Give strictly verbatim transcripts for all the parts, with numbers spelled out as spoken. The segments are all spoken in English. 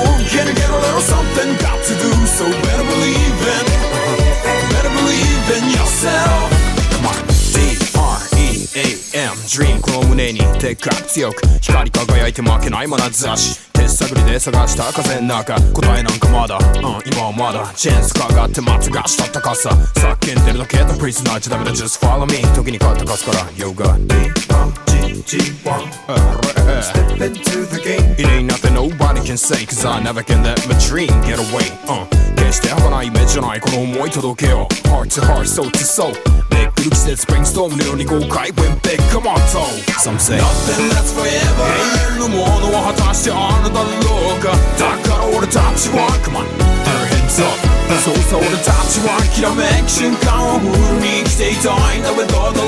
move, can you get a little something? Got to do, so better believe in, better believe in yourself. Come on, D R E A M Dream この胸にでかく強く光り輝いて負けない眼差し手探りで探した風の中答えなんかまだ、うん、今はまだチェーンスかがってまつがしたったかさ叫んでるだけだプリズナーじゃダメだ Just follow me 時に勝ったかすから You got D R G G one Step into the game It ain't nothing nobody can say Cause I never can let my dream get away、uh, 決して儚い夢じゃないこの思い届けよ Heart to heart, soul to soul めくる季節 Brainstorm のように豪快 Win big, come on toe Some say Nothing lasts forever 永遠のものは果たしてあるだろうかだから俺たちは Come on, their hands up そうさ俺たちはきらめく瞬間をフルに生きていたいんだ With all the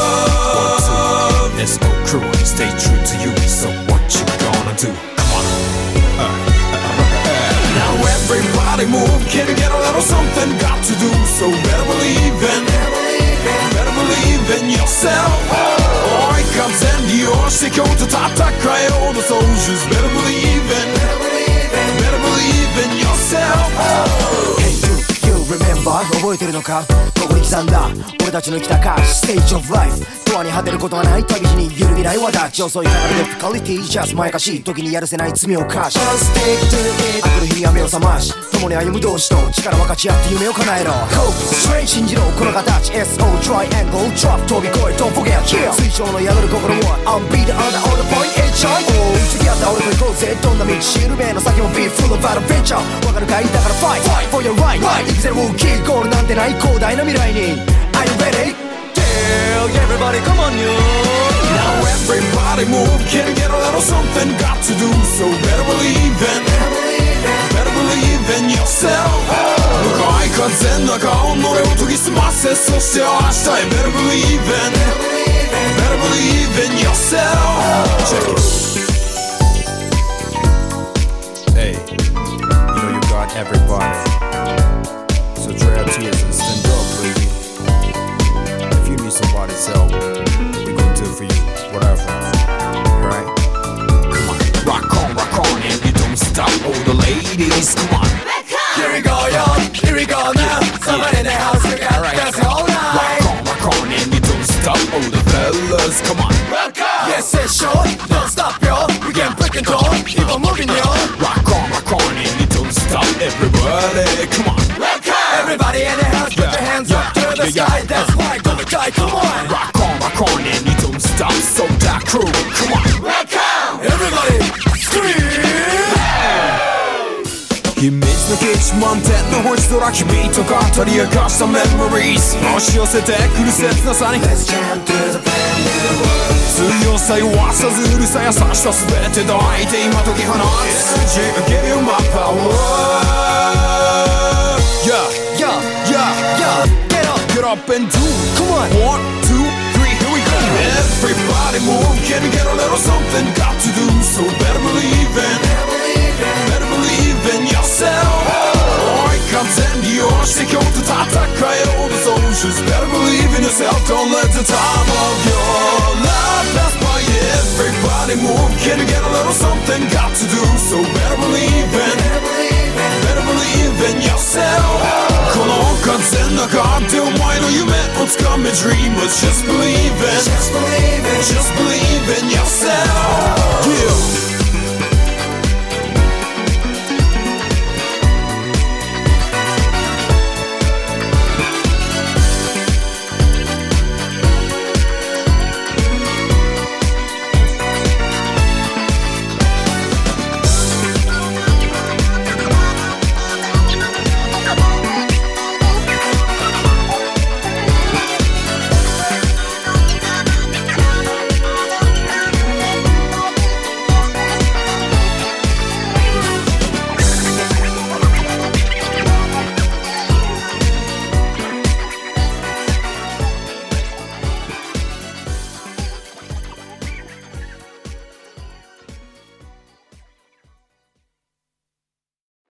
love Let's go crew, stay true to you So what you gonna do? Come on uh, uh, uh, Now everybody move Can you get a little something? Got to do So better believe in Better believe in yourself 追い風に押して今日と戦えよう The soldiers Better believe in Better believe in yourself Hey you, you remember 覚えてるのかここに刻んだ俺たちの生きた価値 Stage of life 永遠に果てることはない旅路に揺るぎない私遅いからデフィカリティ Just まやかしい時にやるせない罪を犯し Just stick to it 明くる日に雨を覚まし共に歩む同士と力分かち合って夢を叶えろ Hope, straight 信じろこの形 エスオー triangle drop 飛び越え Don't forget kill 水晶の宿る心は I'm be the under all the point H I O 付き合った俺と行こうぜどんな道しるべの先も Be full of adventure わかるかいだから Fight, fight for your right 行くぜウォーキーゴールなんてない広大な未来に Are you ready?Yeah, everybody, come on, you. Now everybody move. Can you get a little something? Got to do so. Better believe in, better believe in yourself. 向かい風の中己を研ぎ澄ませそして明日へ Better believe in, better believe in yourself. Check it. Hey, you know you got everybody. So dry your tears and stand up, baby.You need somebody's help, we gon' do it for you, whatever, right? Come on, rock on, rock on, and you don't stop, all the ladies, come on. Here we go, yo, here we go now. Somebody in the house, we got right. Dancing all night. Rock on, rock on, and you don't stop, all the fellas, come on. Welcome. Yes, it's sure, don't stop, yo. We can break it all, keep on moving, yo. Rock on, rock on, and you don't stop, everybody, come on. Welcome. Everybody in the house, put yeah, your hands yeah, up to the yeah, sky. yeah. That's why, gonna die, come on. Rock on, rock on, and you don't stop, so that crew, come on. Welcome. Everybody, scream. 秘密の基地満点の星空君と語り明かしたメモリーズ押し寄せてくる切なさに Let's jam to the brand new world 強さ弱さずうるさ優しさ全て抱いて今解き放つ Give you my power Yeah, Yeah, yeah, yeah, get up, get up and do come on. One, two, three, here we go Everybody move, can you get a little something Got to do, so better believe in Better believe in yourself 追い風に押して今日と戦えよう The soldiers Better believe in yourself Don't let the time of your life pass by Everybody move Can you get a little something Got to do So better believe in Better believe in yourself この風の中でお前の夢をつかめ Dream Let's just believe in Just believe in Just believe in yourself